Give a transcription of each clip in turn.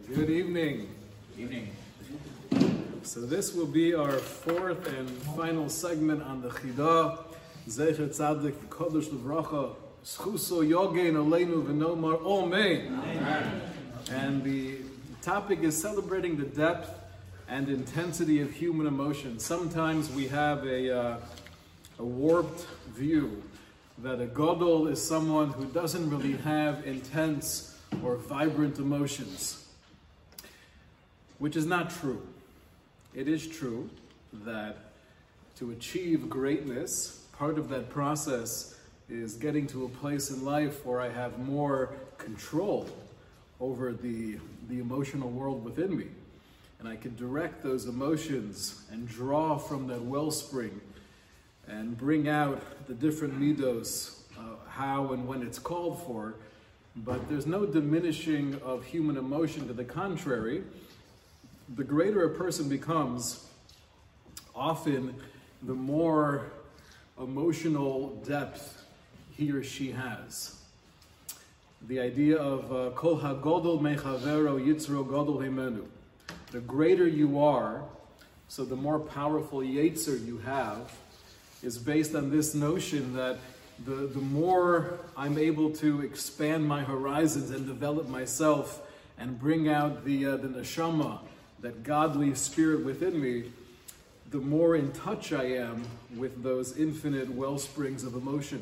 Good evening. Evening. So this will be our fourth and final segment on the Chidah. Zecher Tzadik Kodesh Levracha Schuso Yogein Aleinu V'Nomar Amen. And the topic is celebrating the depth and intensity of human emotion. Sometimes we have a warped view that a Gadol is someone who doesn't really have intense or vibrant emotions, which is not true. It is true that to achieve greatness, part of that process is getting to a place in life where I have more control over the emotional world within me. And I can direct those emotions and draw from that wellspring and bring out the different midos, how and when it's called for. But there's no diminishing of human emotion. To the contrary, the greater a person becomes, often the more emotional depth he or she has. The idea of kol hagodol mechavero yitzro godol himenu. The greater you are, so the more powerful yetzer you have, is based on this notion that the more I'm able to expand my horizons and develop myself and bring out the neshama, that godly spirit within me, the more in touch I am with those infinite well springs of emotion.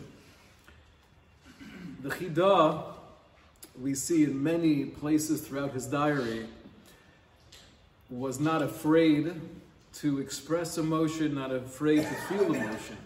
The Chidah, we see in many places throughout his diary, was not afraid to express emotion, not afraid to feel emotion.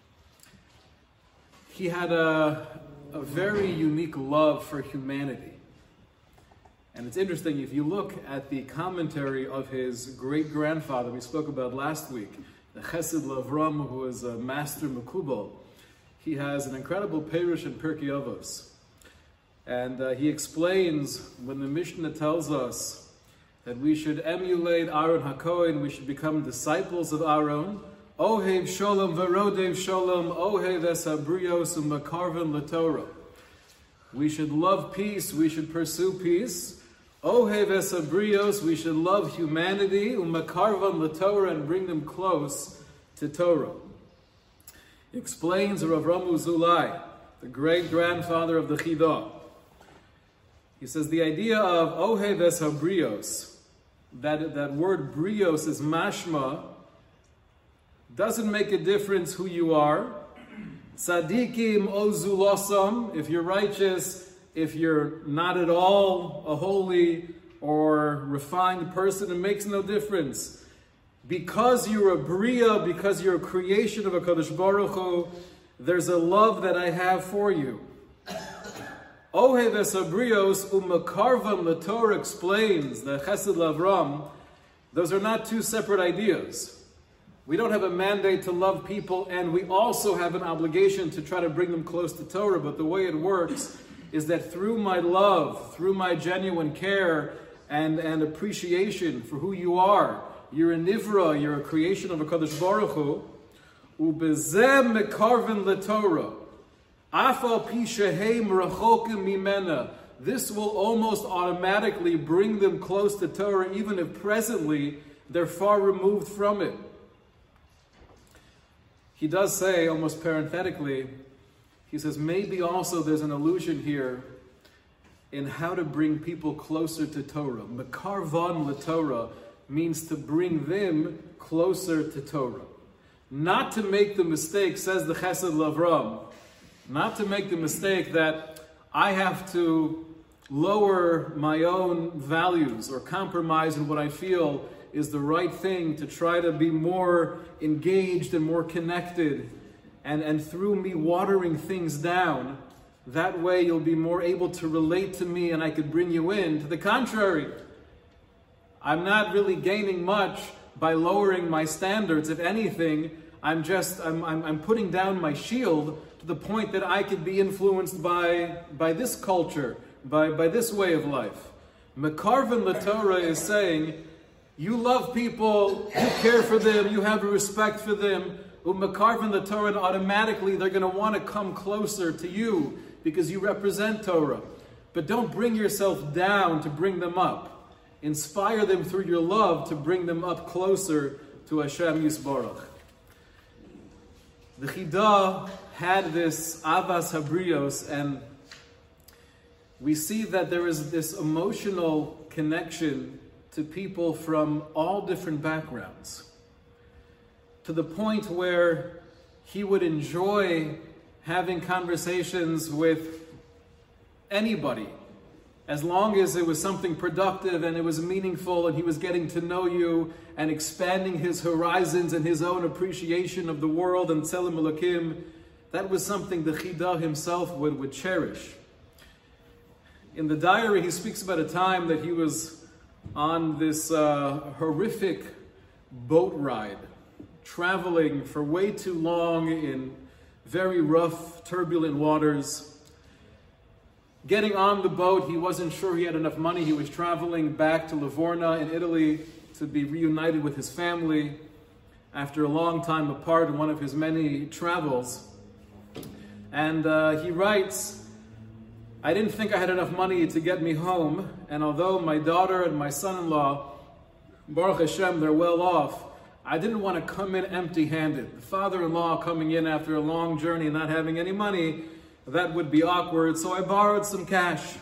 He had a very unique love for humanity. And it's interesting, if you look at the commentary of his great-grandfather we spoke about last week, the Chesed Lavram, who is a master Mekubal, he has an incredible Perush in Pirkei Avos. And he explains when the Mishnah tells us that we should emulate Aaron HaKohen, we should become disciples of Aaron. Ohev Sholom Verodev Sholom, Ohev Es HaBrios U'Makarvan LaTorah. We should love peace, we should pursue peace. Ohev Es HaBrios, we should love humanity, U'Makarvan LaTorah, and bring them close to Torah. He explains Rav Ramu Zulai, the great-grandfather of the Chidah. He says the idea of Ohev Es HaBrios, that word brios is mashma, doesn't make a difference who you are. Tzadikim ozulosam, if you're righteous, if you're not at all a holy or refined person, it makes no difference. Because you're a bria, because you're a creation of a Kadosh Baruch Hu, there's a love that I have for you. Ohev Es HaBrios U'Makarvam LaTorah explains, the Chesed Lavram, those are not two separate ideas. We don't have a mandate to love people, and we also have an obligation to try to bring them close to Torah. But the way it works is that through my love, through my genuine care and appreciation for who you are, you're a nivra, you're a creation of a Kadosh Baruch Hu, U'Bezeh Mekarven LaTorah. Afal pi shehem rachokim mimena. This will almost automatically bring them close to Torah, even if presently they're far removed from it. He does say, almost parenthetically, he says, maybe also there's an allusion here in how to bring people closer to Torah. Mekarvan LaTorah means to bring them closer to Torah. Not to make the mistake, says the Chesed Lavram, not to make the mistake that I have to lower my own values or compromise in what I feel is the right thing to try to be more engaged and more connected. And through me watering things down, that way you'll be more able to relate to me and I could bring you in. To the contrary, I'm not really gaining much by lowering my standards. If anything, I'm putting down my shield to the point that I could be influenced by this culture, by this way of life. Mekarvan LaTorah is saying, you love people, you care for them, you have a respect for them. U'Mekarvan LaTorah, and automatically they're going to want to come closer to you because you represent Torah. But don't bring yourself down to bring them up. inspire them through your love to bring them up closer to Hashem Yisborach. The Chida had this Avas Habrios, and we see that there is this emotional connection to people from all different backgrounds, to the point where he would enjoy having conversations with anybody, as long as it was something productive and it was meaningful and he was getting to know you and expanding his horizons and his own appreciation of the world and Tzelem Elokim. That was something the Chida himself would cherish. In the diary, he speaks about a time that he was on this horrific boat ride, traveling for way too long in very rough, turbulent waters. Getting on the boat, he wasn't sure he had enough money. He was traveling back to Livorno in Italy to be reunited with his family after a long time apart in one of his many travels. And he writes, "I didn't think I had enough money to get me home, and although my daughter and my son-in-law, Baruch Hashem, they're well off, I didn't want to come in empty-handed. The father-in-law coming in after a long journey and not having any money, that would be awkward, so I borrowed some cash.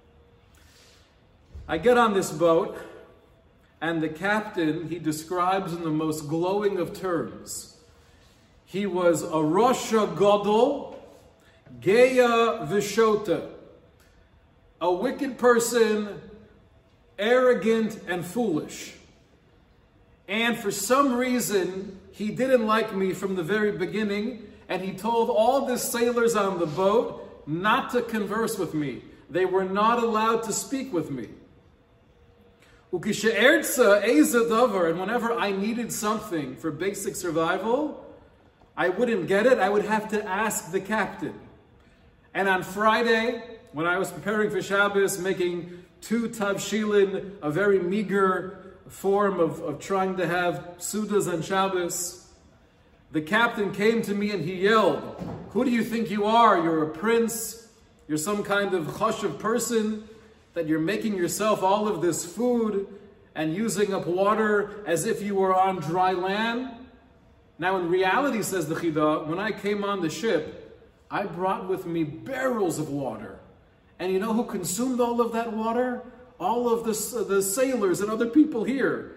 I get on this boat, and the captain, he describes in the most glowing of terms. He was a Rosha Godol, Geya Vishota, a wicked person, arrogant and foolish. And for some reason, he didn't like me from the very beginning, and he told all the sailors on the boat not to converse with me. They were not allowed to speak with me. And whenever I needed something for basic survival, I wouldn't get it. I would have to ask the captain. And on Friday, when I was preparing for Shabbos, making 2 tavshilin, a very meager form of trying to have sudas on Shabbos, the captain came to me and he yelled, "Who do you think you are? You're a prince? You're some kind of chashuv person that you're making yourself all of this food and using up water as if you were on dry land?" Now in reality, says the Chida, when I came on the ship, I brought with me barrels of water. And you know who consumed all of that water? All of the sailors and other people here.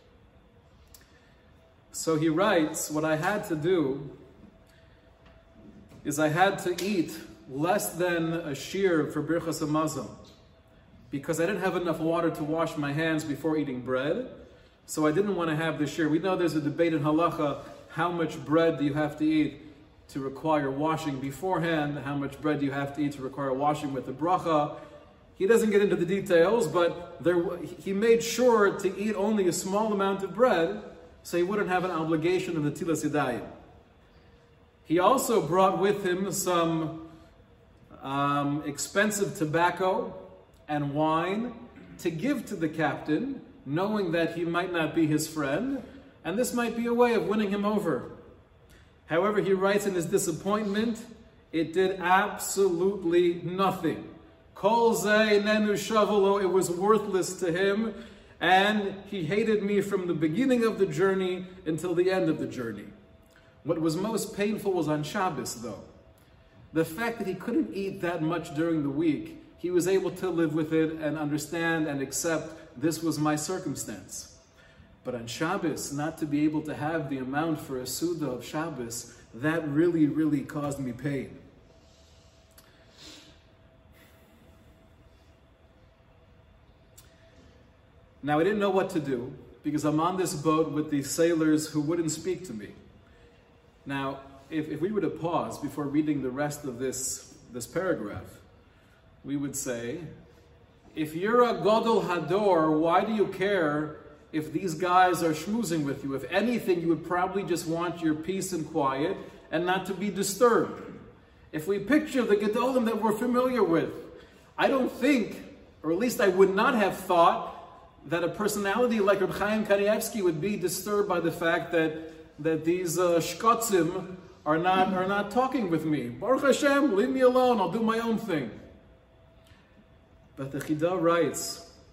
So he writes, what I had to do is I had to eat less than a shear for Birchas Hamazon, because I didn't have enough water to wash my hands before eating bread. So I didn't want to have the shear. We know there's a debate in halacha, how much bread do you have to eat to require washing beforehand? How much bread do you have to eat to require washing with the bracha? He doesn't get into the details, but he made sure to eat only a small amount of bread so he wouldn't have an obligation of the Tilas Yadayim. He also brought with him some expensive tobacco and wine to give to the captain, knowing that he might not be his friend, and this might be a way of winning him over. However, he writes in his disappointment, it did absolutely nothing. Kol zeh nenu shavalo, it was worthless to him, and he hated me from the beginning of the journey until the end of the journey. What was most painful was on Shabbos, though. The fact that he couldn't eat that much during the week, he was able to live with it and understand and accept this was my circumstance. But on Shabbos, not to be able to have the amount for a Suda of Shabbos, that really, really caused me pain. Now, I didn't know what to do, because I'm on this boat with these sailors who wouldn't speak to me. Now, if we were to pause before reading the rest of this paragraph, we would say, if you're a Godol Hador, why do you care if these guys are schmoozing with you? If anything, you would probably just want your peace and quiet and not to be disturbed. If we picture the Gedolim that we're familiar with, I don't think, or at least I would not have thought, that a personality like Reb Chaim Kanievsky would be disturbed by the fact that these shkotzim are not talking with me. Baruch Hashem, leave me alone, I'll do my own thing. But the Chida writes,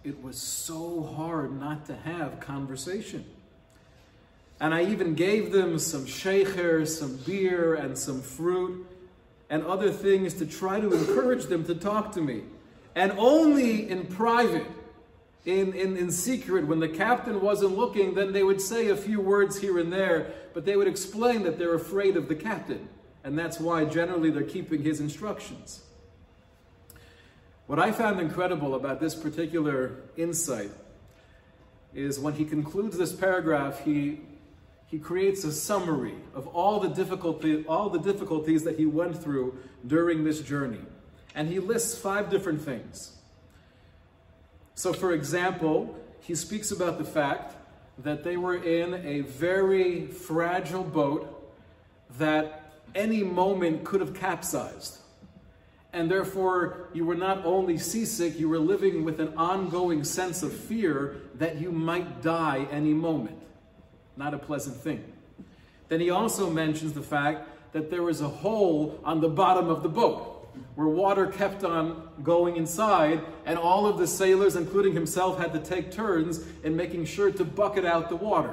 it was so hard not to have conversation. And I even gave them some shecher, some beer, and some fruit, and other things to try to encourage them to talk to me. And only in private, in secret, when the captain wasn't looking, then they would say a few words here and there, but they would explain that they're afraid of the captain. And that's why generally they're keeping his instructions. What I found incredible about this particular insight is when he concludes this paragraph, he creates a summary of all the difficulties that he went through during this journey. And he lists 5 different things. So for example, he speaks about the fact that they were in a very fragile boat that any moment could have capsized. And therefore, you were not only seasick, you were living with an ongoing sense of fear that you might die any moment. Not a pleasant thing. Then he also mentions the fact that there was a hole on the bottom of the boat where water kept on going inside, and all of the sailors, including himself, had to take turns in making sure to bucket out the water.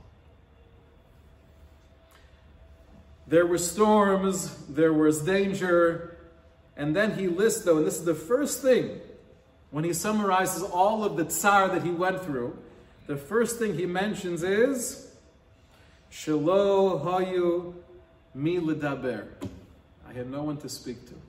There were storms, there was danger, and then he lists, though, and this is the first thing, when he summarizes all of the tsar that he went through, the first thing he mentions is, Shelo hayu mi ledaber. I had no one to speak to.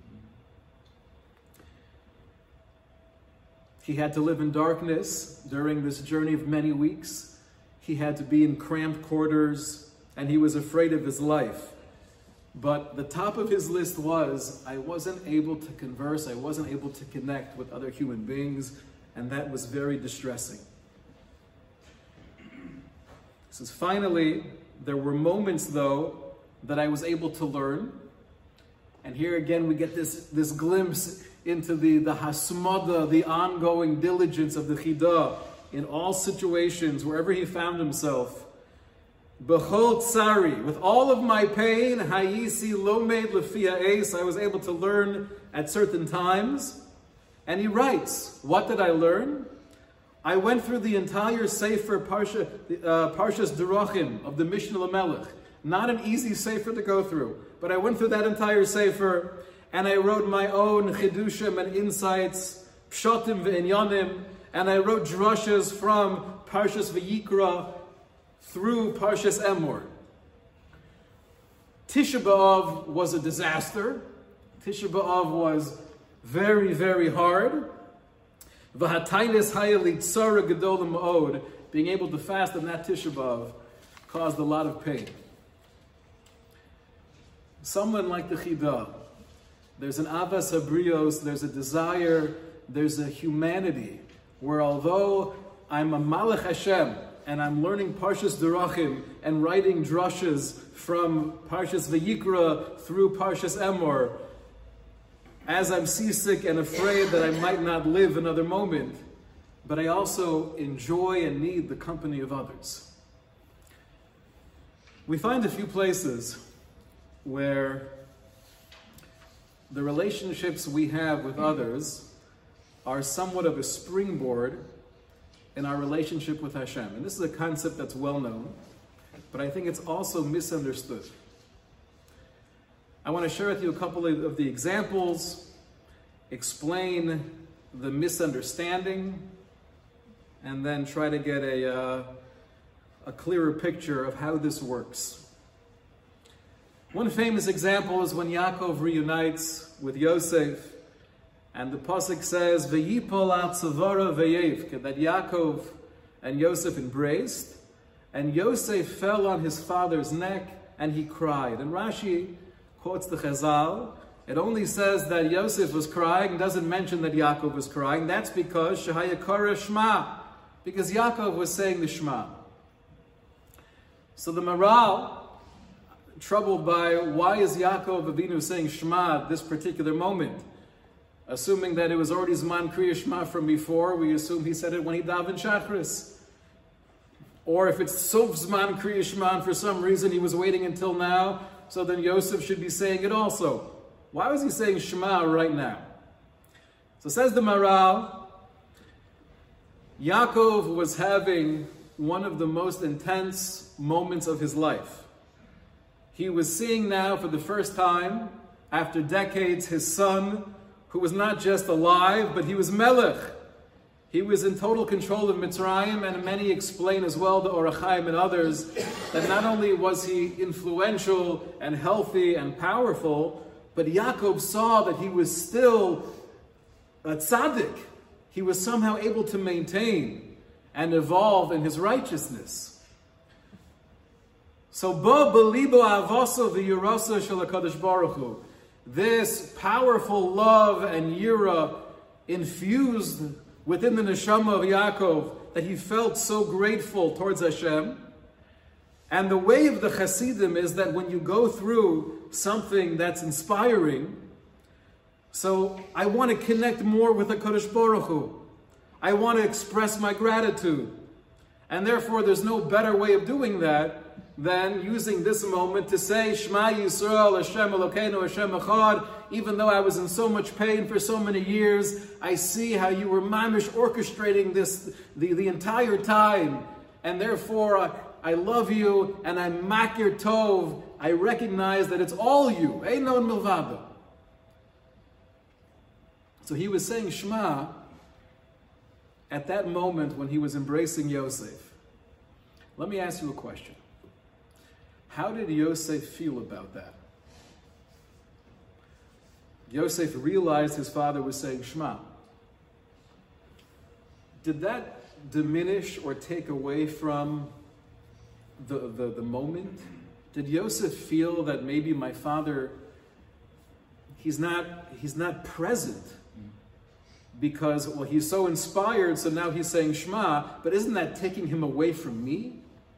He had to live in darkness during this journey of many weeks. He had to be in cramped quarters, and he was afraid of his life. But the top of his list was, I wasn't able to converse, I wasn't able to connect with other human beings, and that was very distressing. He says, finally, there were moments, though, that I was able to learn. And here again we get this glimpse into the hasmada, the ongoing diligence of the Chidah in all situations, wherever he found himself. B'chol tsari, with all of my pain, hayisi lomed lefia eis, I was able to learn at certain times. And he writes, what did I learn? I went through the entire Sefer Parshas Derachim of the Mishnah Lamelech. Not an easy Sefer to go through, but I went through that entire Sefer, and I wrote my own chidushim and insights, pshatim ve'inyanim, and I wrote drushes from Parshas Vayikra through Parshas Emor. Tisha B'Av was a disaster. Tisha B'Av was very, very hard. V'hatainis hayali tzara gedolim ma'od, being able to fast on that Tisha B'Av caused a lot of pain. Someone like the Chidah, there's an avas habrios, there's a desire, there's a humanity, where although I'm a Malach Hashem, and I'm learning Parshas Derachim, and writing drushes from Parshas Vayikra through Parshas Emor, as I'm seasick and afraid that I might not live another moment, but I also enjoy and need the company of others. We find a few places where the relationships we have with others are somewhat of a springboard in our relationship with Hashem. And this is a concept that's well known, but I think it's also misunderstood. I want to share with you a couple of the examples, explain the misunderstanding, and then try to get a clearer picture of how this works. One famous example is when Yaakov reunites with Yosef, and the pasuk says, "V'yipol al tzavara v'yev," that Yaakov and Yosef embraced, and Yosef fell on his father's neck and he cried. And Rashi quotes the Chazal. It only says that Yosef was crying, doesn't mention that Yaakov was crying. That's because Shehayakara Shema, because Yaakov was saying the Shema. So the Maral, troubled by why is Yaakov Avinu saying Shema at this particular moment? Assuming that it was already Zman Kriya Shema from before, we assume he said it when he davened Shachris. Or if it's Sof Zman Kriya Shema and for some reason he was waiting until now, so then Yosef should be saying it also. Why was he saying Shema right now? So says the Maral, Yaakov was having one of the most intense moments of his life. He was seeing now for the first time, after decades, his son, who was not just alive, but he was Melech. He was in total control of Mitzrayim, and many explain as well, the Or HaChaim and others, that not only was he influential and healthy and powerful, but Yaakov saw that he was still a tzaddik. He was somehow able to maintain and evolve in his righteousness. So, Bo belibo avaso v'yirasa shel HaKadosh Baruch Hu. This powerful love and yira infused within the neshama of Yaakov, that he felt so grateful towards Hashem. And the way of the Hasidim is that when you go through something that's inspiring, so I want to connect more with the HaKadosh Baruch Hu. I want to express my gratitude. And therefore there's no better way of doing that than using this moment to say, Shema Yisrael, Hashem Elokeinu, Hashem Echad. Even though I was in so much pain for so many years, I see how you were mamish orchestrating this the entire time. And therefore, I love you, and I'm makir tov. I recognize that it's all you. Einon milvado. So he was saying Shema at that moment when he was embracing Yosef. Let me ask you a question. How did Yosef feel about that? Yosef realized his father was saying Shema. Did that diminish or take away from the moment? Did Yosef feel that maybe my father, he's not present because, well, he's so inspired, so now he's saying Shema, but isn't that taking him away from me?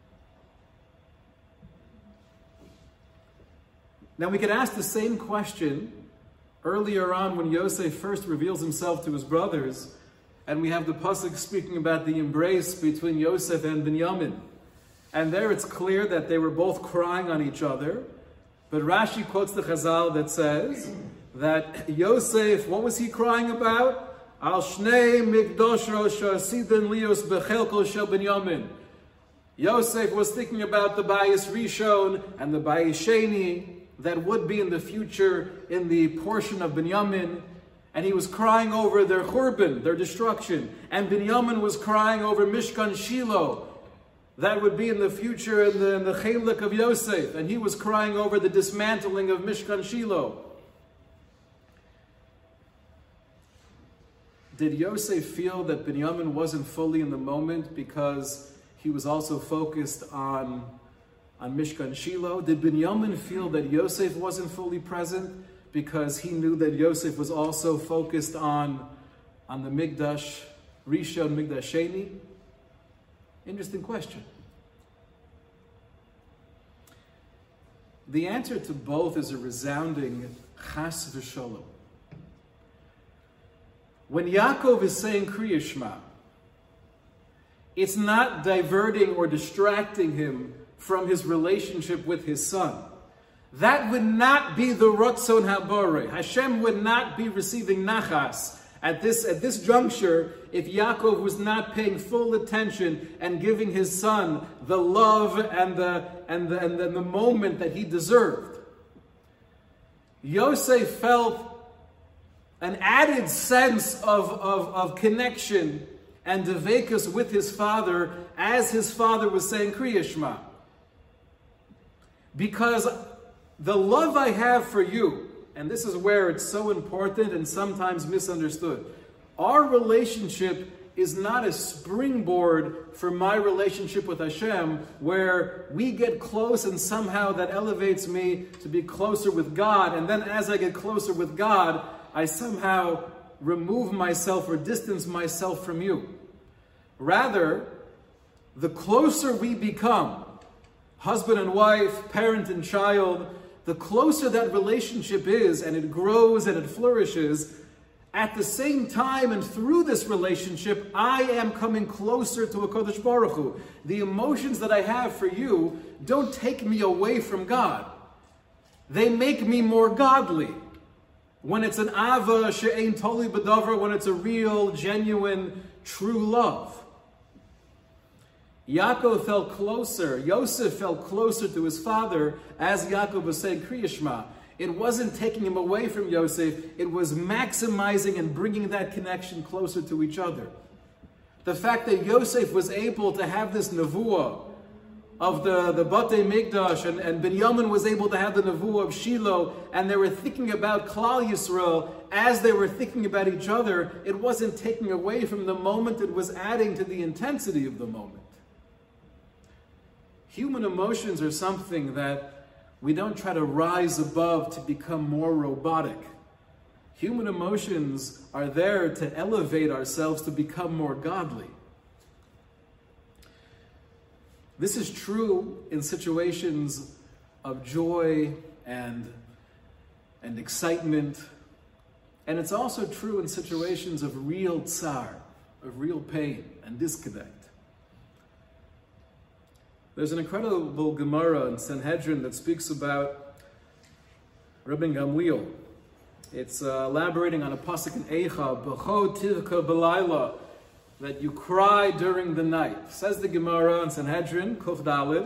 Now we could ask the same question earlier on when Yosef first reveals himself to his brothers, and we have the pasuk speaking about the embrace between Yosef and Binyamin. And there it's clear that they were both crying on each other, but Rashi quotes the Chazal that says that Yosef, what was he crying about? Al shnei mikdosho shasiden lios bechelko shel Binyamin. Yosef was thinking about the Bayis Rishon and the Bayis Sheni that would be in the future in the portion of Binyamin, and he was crying over their churban, their destruction, and Binyamin was crying over Mishkan Shiloh, that would be in the future in the chelik of Yosef, and he was crying over the dismantling of Mishkan Shiloh. Did Yosef feel that Binyamin wasn't fully in the moment because he was also focused on Mishkan Shiloh? Did Binyamin feel that Yosef wasn't fully present because he knew that Yosef was also focused on the Mikdash Rishon, Mikdash Sheni? Interesting question. The answer to both is a resounding chas v'sholom. When Yaakov is saying Kriya Shema, it's not diverting or distracting him from his relationship with his son. That would not be the Ratzon HaBorei. Hashem would not be receiving nachas at this juncture if Yaakov was not paying full attention and giving his son the love and the moment that he deserved. Yosef felt an added sense of connection and devekus with his father as his father was saying Kriya Shema. Because the love I have for you, and this is where it's so important and sometimes misunderstood, our relationship is not a springboard for my relationship with Hashem, where we get close and somehow that elevates me to be closer with God, and then as I get closer with God, I somehow remove myself or distance myself from you. Rather, the closer we become, husband and wife, parent and child, the closer that relationship is, and it grows and it flourishes, at the same time and through this relationship, I am coming closer to HaKadosh Baruch Hu. The emotions that I have for you don't take me away from God. They make me more godly. When it's an ava she'ein toli b'davar, when it's a real, genuine, true love. Yaakov felt closer, Yosef felt closer to his father as Yaakov was saying Kriya Shema. It wasn't taking him away from Yosef, it was maximizing and bringing that connection closer to each other. The fact that Yosef was able to have this nevuah of the Batei Mikdash, and Binyamin was able to have the nevuah of Shiloh, and they were thinking about Klal Yisrael as they were thinking about each other, it wasn't taking away from the moment, it was adding to the intensity of the moment. Human emotions are something that we don't try to rise above to become more robotic. Human emotions are there to elevate ourselves to become more godly. This is true in situations of joy and excitement, and it's also true in situations of real tsar, of real pain and disconnect. There's an incredible Gemara in Sanhedrin that speaks about Rabbi Gamliel. It's elaborating on a pasuk in Eicha, B'cho tivka b'layla, that you cry during the night. Says the Gemara in Sanhedrin, Kuf Dalid,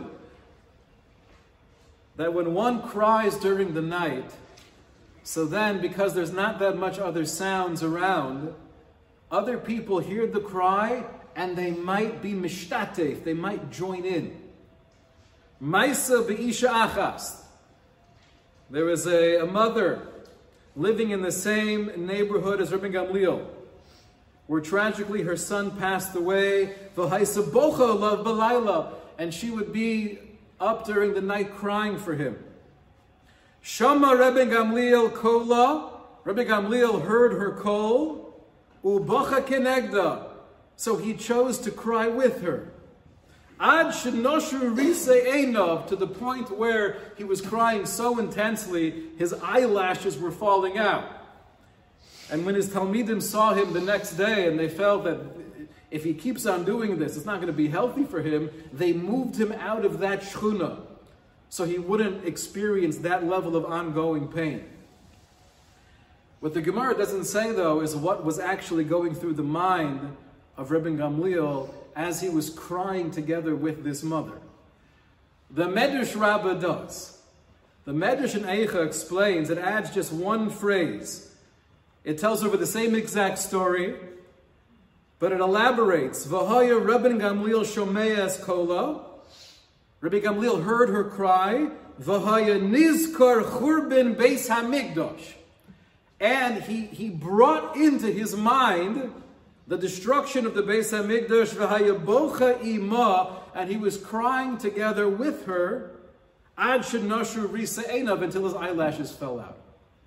that when one cries during the night, so then, because there's not that much other sounds around, other people hear the cry and they might be mishtatef, they might join in. Maisa be'isha achas. There was a mother living in the same neighborhood as Rabbi Gamliel, where tragically her son passed away, v'haisa bocha lav b'layla, and she would be up during the night crying for him. Shama Rabbi Gamliel kola, Rabbi Gamliel heard her call, u'bacha kenegda, so he chose to cry with her. Ad shenoshu risei einav, to the point where he was crying so intensely, his eyelashes were falling out. And when his Talmidim saw him the next day and they felt that if he keeps on doing this, it's not going to be healthy for him, they moved him out of that shchuna so he wouldn't experience that level of ongoing pain. What the Gemara doesn't say, though, is what was actually going through the mind of Rabbi Gamliel as he was crying together with this mother. The Medrash Rabbah does. The Medrash in Eicha explains, it adds just one phrase. It tells over the same exact story, but it elaborates. V'haya Rabbi Gamliel shomeas kola. Rabbi Gamliel heard her cry. V'haya nizkar churban beis hamikdash. And he brought into his mind the destruction of the Beis HaMikdash, v'haya bocha ima, and he was crying together with her, ad shenashu risa einav, until his eyelashes fell out.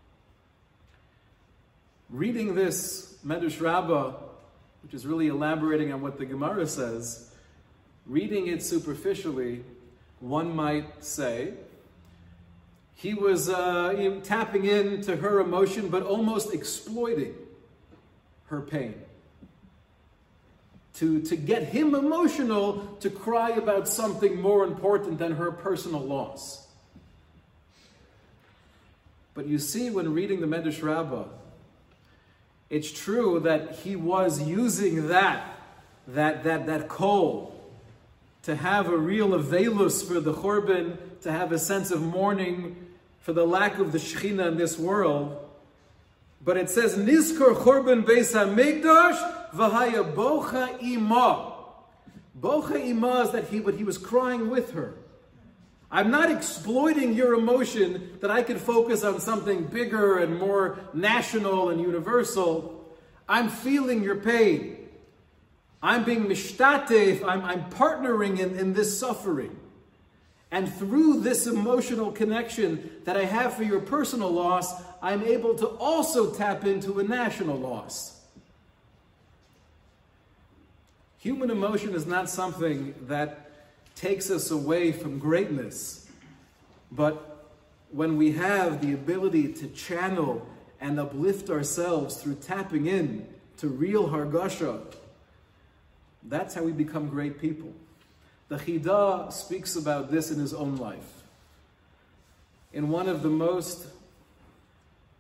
Reading this Medrash Rabbah, which is really elaborating on what the Gemara says, reading it superficially, one might say, he was tapping into her emotion, but almost exploiting her pain. To get him emotional to cry about something more important than her personal loss. But you see, when reading the Medrash Rabbah, it's true that he was using that kol to have a real avelus for the Churban, to have a sense of mourning for the lack of the Shekhinah in this world. But it says, Nizkor Churban Beis HaMikdash, V'haya bocha ima. Bocha ima is that he was crying with her. I'm not exploiting your emotion that I could focus on something bigger and more national and universal. I'm feeling your pain. I'm being mishtatef. I'm partnering in this suffering. And through this emotional connection that I have for your personal loss, I'm able to also tap into a national loss. Human emotion is not something that takes us away from greatness, but when we have the ability to channel and uplift ourselves through tapping in to real hargasha, that's how we become great people. The Chidah speaks about this in his own life. In one of the most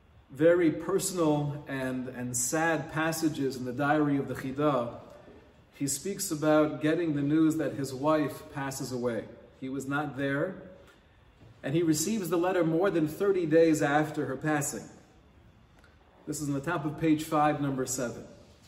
very personal and sad passages in the diary of the Chidah, he speaks about getting the news that his wife passes away. He was not there, and he receives the letter more than 30 days after her passing. This is on the top of page 5, number 7.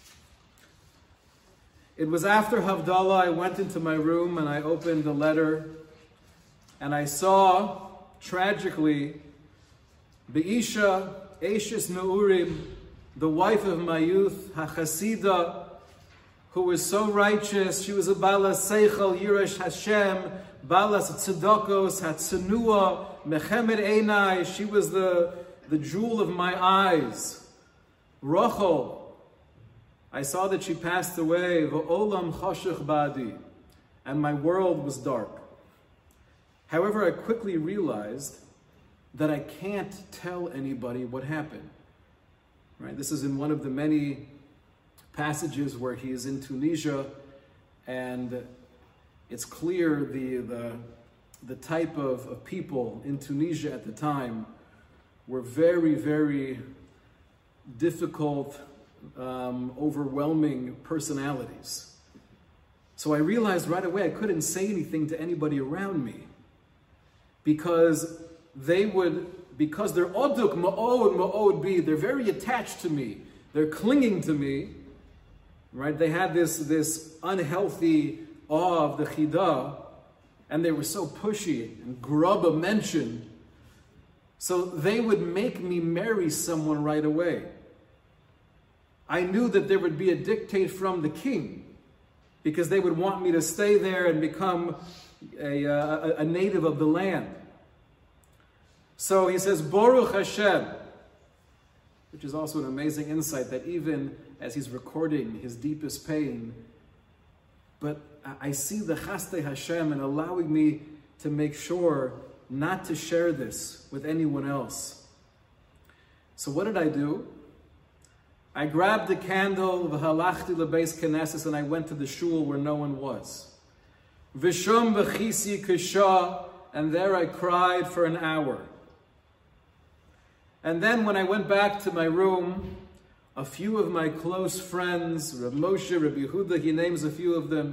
It was after Havdalah, I went into my room and I opened the letter, and I saw, tragically, Be'isha, Eishes Neurim, the wife of my youth, HaChasida, who was so righteous. She was a Balas Seichel, Yirash Hashem, Balas Tzedakos, Hatzenua, Mechemed Einai. She was the jewel of my eyes. Rachel, I saw that she passed away. V'olam chashech ba'adi, and my world was dark. However, I quickly realized that I can't tell anybody what happened. Right? This is in one of the many passages where he is in Tunisia, and it's clear the type of people in Tunisia at the time were very, very difficult, overwhelming personalities. So I realized right away I couldn't say anything to anybody around me, because they're oduk ma'od bi, they're very attached to me, they're clinging to me, right? They had this unhealthy awe of the Chidah, and they were so pushy, and Grubba mentioned, so they would make me marry someone right away. I knew that there would be a dictate from the king, because they would want me to stay there and become a native of the land. So he says, Baruch Hashem, which is also an amazing insight that even as he's recording his deepest pain, but I see the Chaste Hashem and allowing me to make sure not to share this with anyone else. So what did I do? I grabbed the candle, v'halachti lebeis knesses, and I went to the shul where no one was. V'shom b'chisi kasha, and there I cried for an hour. And then when I went back to my room, a few of my close friends, Reb Moshe, Reb Yehuda, he names a few of them,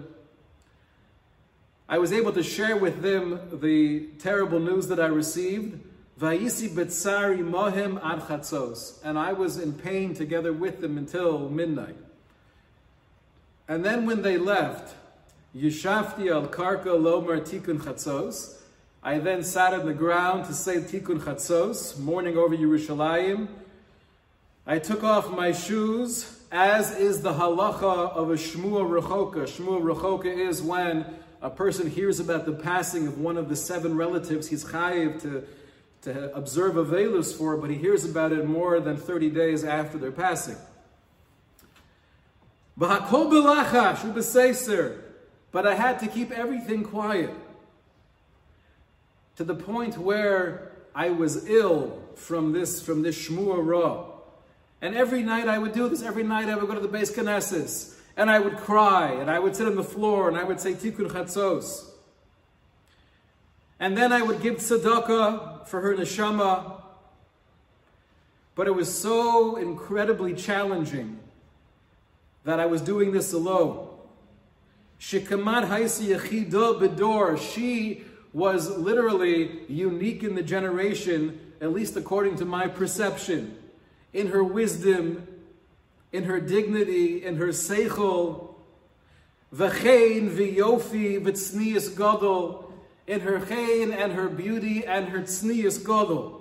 I was able to share with them the terrible news that I received. Vayisi betzari mohem ad chatzos, and I was in pain together with them until midnight. And then when they left, Yishafti al karka lomer tikun chatzos, I then sat on the ground to say tikun chatzos, mourning over Yerushalayim. I took off my shoes, as is the halacha of a shmua rechoka. Shmua rechoka is when a person hears about the passing of one of the 7 relatives he's chayiv to observe Aveilus for, but he hears about it more than 30 days after their passing. But I had to keep everything quiet, to the point where I was ill from this Shmua Ra. And every night I would do this. Every night I would go to the Beis Knesses, and I would cry, and I would sit on the floor, and I would say Tikkun Chatzos. And then I would give tzedakah for her neshama. But it was so incredibly challenging that I was doing this alone. Shekamat haisi yechida bedor. She was literally unique in the generation, at least according to my perception, in her wisdom, in her dignity, in her seichel, v'chein v'yofi v'tznius gadol, in her chein and her beauty and her tznius gadol.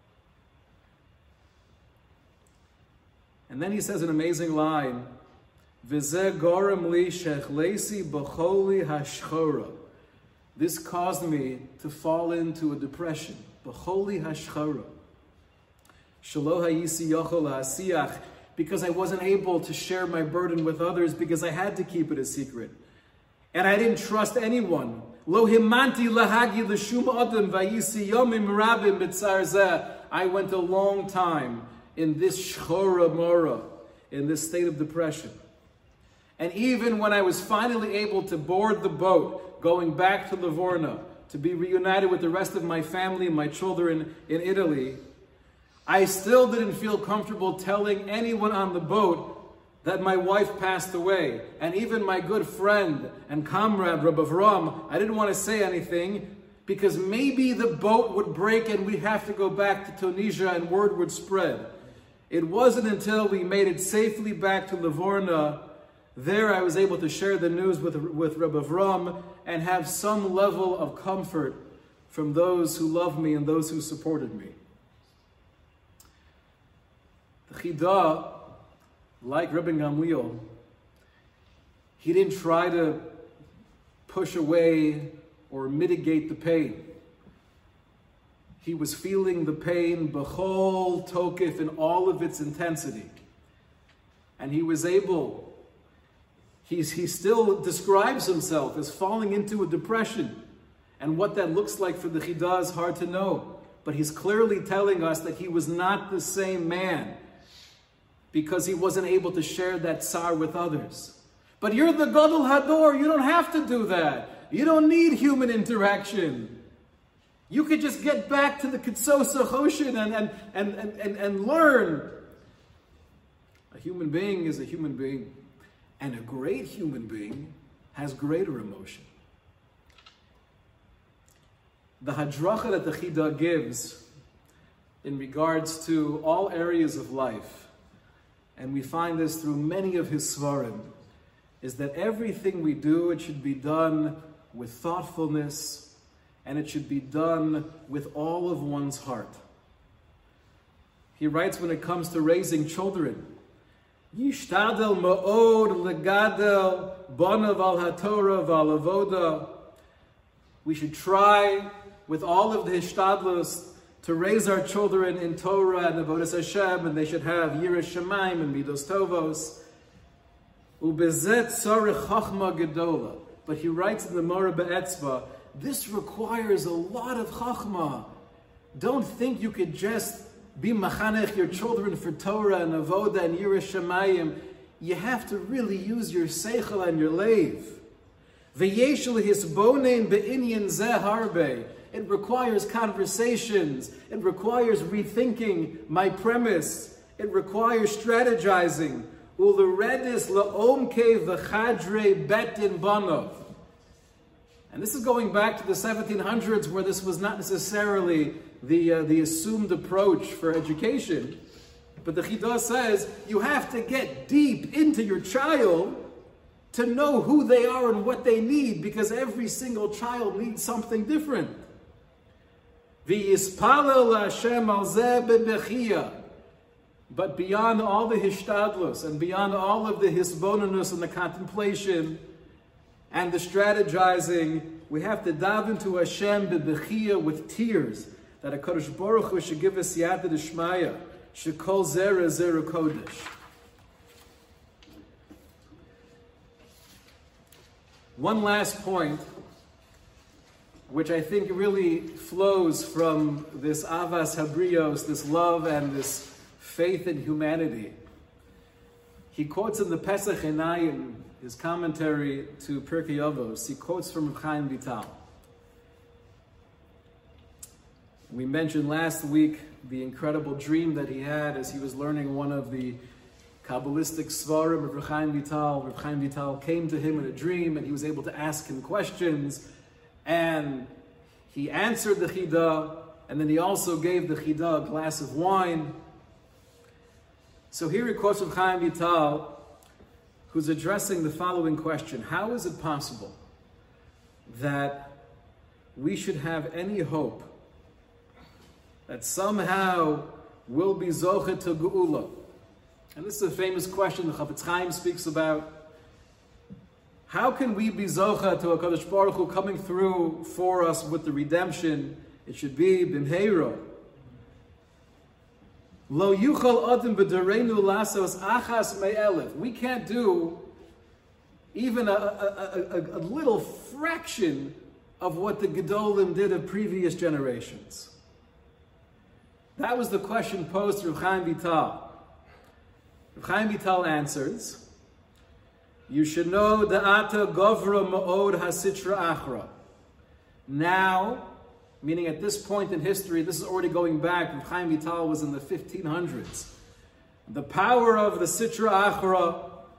And then he says an amazing line, v'zeh gorem li shechlesi b'choli hashchora. This caused me to fall into a depression. B'choli hashchora. Shelo hayisi yochol ha'asiyach, because I wasn't able to share my burden with others, because I had to keep it a secret. And I didn't trust anyone. Lo himanti lahagi l'shum adam vayisi yomim rabim b'tzar zeh. I went a long time in this shchora mora, in this state of depression. And even when I was finally able to board the boat, going back to Livorno, to be reunited with the rest of my family and my children in Italy, I still didn't feel comfortable telling anyone on the boat that my wife passed away, and even my good friend and comrade, Rabbi Avram, I didn't want to say anything because maybe the boat would break and we'd have to go back to Tunisia and word would spread. It wasn't until we made it safely back to Livorno, there I was able to share the news with Rabbi Avram and have some level of comfort from those who loved me and those who supported me. The Chida, like Rabbi Gamliel, he didn't try to push away or mitigate the pain. He was feeling the pain, b'chol tokif, in all of its intensity. And he was able, he still describes himself as falling into a depression. And what that looks like for the Chida is hard to know. But he's clearly telling us that he was not the same man because he wasn't able to share that tsar with others. But you're the Gadol Hador, you don't have to do that. You don't need human interaction. You could just get back to the Kitsosa Choshen and learn. A human being is a human being. And a great human being has greater emotion. The hadracha that the Chida gives in regards to all areas of life, and we find this through many of his svarim, is that everything we do, it should be done with thoughtfulness, and it should be done with all of one's heart. He writes when it comes to raising children, Yishtadel ma'od legadel banav al haTorah v'al avoda. We should try with all of the hishtadlus to raise our children in Torah and Avodas Hashem, and they should have Yiras Shamayim and Midos Tovos. Ubezet tzarich chachma gedola. But he writes in the Mora Be'etzba, this requires a lot of chachma. Don't think you could just be machanech your children for Torah and Avoda and Yiras Shamayim. You have to really use your seichel and your leiv. V'yeshel hisbonein be'inyan zeh harbe. It requires conversations. It requires rethinking my premise. It requires strategizing. Uleredis la'omke v'chadre betin banov. And this is going back to the 1700s, where this was not necessarily the assumed approach for education. But the Chida says you have to get deep into your child to know who they are and what they need, because every single child needs something different. V'yispalel Hashem al zeh bebechia. But beyond all the hishtadlus and beyond all of the hisbonenus and the contemplation and the strategizing, we have to dive into Hashem bebechia with tears, that HaKadosh Baruch Hu should give us yad d'shmaya, shekol zera zera kodesh. One last point, which I think really flows from this avas habrios, this love and this faith in humanity. He quotes in the Pesach Enayim, his commentary to Pirkei Avos, he quotes from Reb Chaim Vital. We mentioned last week the incredible dream that he had as he was learning one of the Kabbalistic svarim of Reb Chaim Vital. Reb Chaim Vital came to him in a dream and he was able to ask him questions, and he answered the Chida, and then he also gave the Chida a glass of wine. So here he quotes Reb Chaim Vital, who's addressing the following question: how is it possible that we should have any hope that somehow we'll be zochet to geula? And this is a famous question the Chafetz Chaim speaks about. How can we be zocha to HaKadosh Baruch Hu coming through for us with the redemption? It should be b'mheira. Lo yuchal adam b'dareinu lasos achas me'elef. We can't do even a little fraction of what the Gedolim did of previous generations. That was the question posed to Reb Chaim Vital. Reb Chaim Vital answers, you should know da'ata govra ma'od hasitra achra. Now, meaning at this point in history, this is already going back, Reb Chaim Vital was in the 1500s. The power of the sitra achra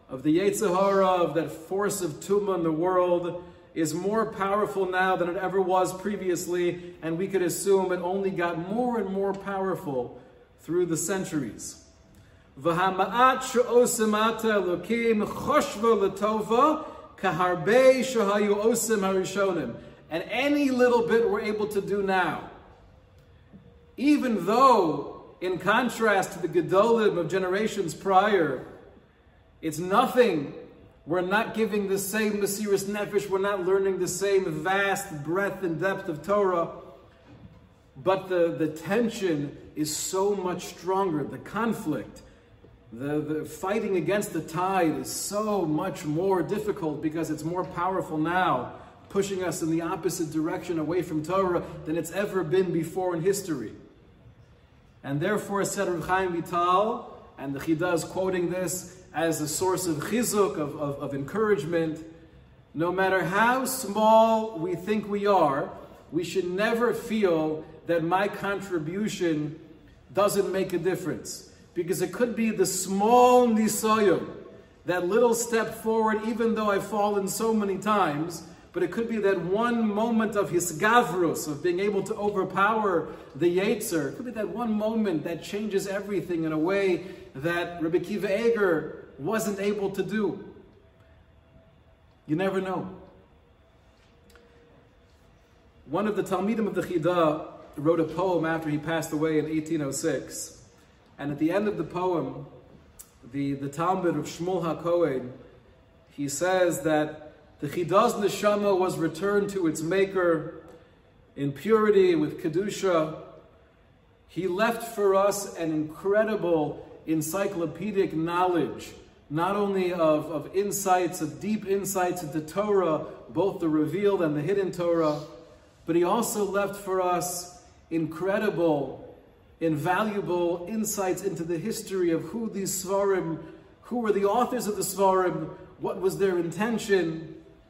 of the Yetzer Hara, of that force of Tumah in the world, is more powerful now than it ever was previously, and we could assume it only got more and more powerful through the centuries. V'hama'at she'osem ata Elokim choshva l'tova kaharbei shehayu osem harishonim. And any little bit we're able to do now, even though, in contrast to the Gedolim of generations prior, it's nothing. We're not giving the same Mesiras Nefesh. We're not learning the same vast breadth and depth of Torah. But the tension is so much stronger. The conflict, the fighting against the tide is so much more difficult because it's more powerful now, pushing us in the opposite direction away from Torah than it's ever been before in history. And therefore, said Reb Chaim Vital, and the Chidah is quoting this as a source of chizuk, of encouragement, no matter how small we think we are, we should never feel that my contribution doesn't make a difference. Because it could be the small nisoyim, that little step forward, even though I've fallen so many times, but it could be that one moment of hisgavrus, of being able to overpower the Yetzer. It could be that one moment that changes everything in a way that Rabbi Akiva Eger wasn't able to do. You never know. One of the Talmidim of the Chidah wrote a poem after he passed away in 1806. And at the end of the poem, the Talmud of Shmuel HaKohen, he says that the Chidah's neshama was returned to its maker in purity with Kedusha. He left for us an incredible encyclopedic knowledge, not only of insights, of deep insights into Torah, both the revealed and the hidden Torah, but he also left for us incredible, invaluable insights into the history of who these Svarim, who were the authors of the Svarim, what was their intention.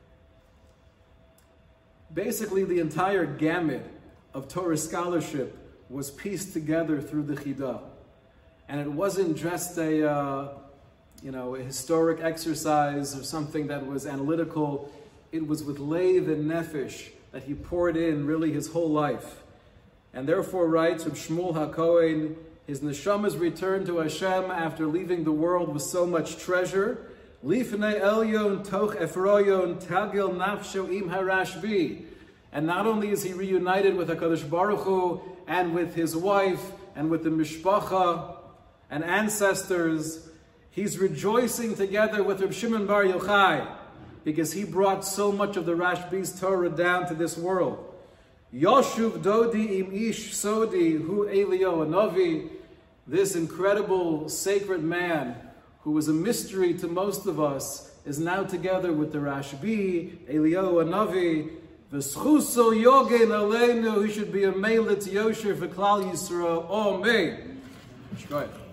Basically, the entire gamut of Torah scholarship was pieced together through the Chidah. And it wasn't just a historic exercise or something that was analytical. It was with leiv and nefesh that he poured in really his whole life. And therefore writes of Shmuel HaKohen, his neshama's return to Hashem after leaving the world with so much treasure. Lifnei elyon toch efroyon tagil nafsho im harashbi. And not only is he reunited with HaKadosh Baruch Hu and with his wife and with the mishpacha and ancestors, he's rejoicing together with Reb Shimon Bar Yochai because he brought so much of the Rashbi's Torah down to this world. Yoshuv Dodi im ish sodi hu Elio Hanavi, this incredible sacred man who was a mystery to most of us, is now together with the Rashbi, Elio Hanavi. V'schuso yogen aleinu, he should be a meilit yosher for Klal Yisrael. Amen.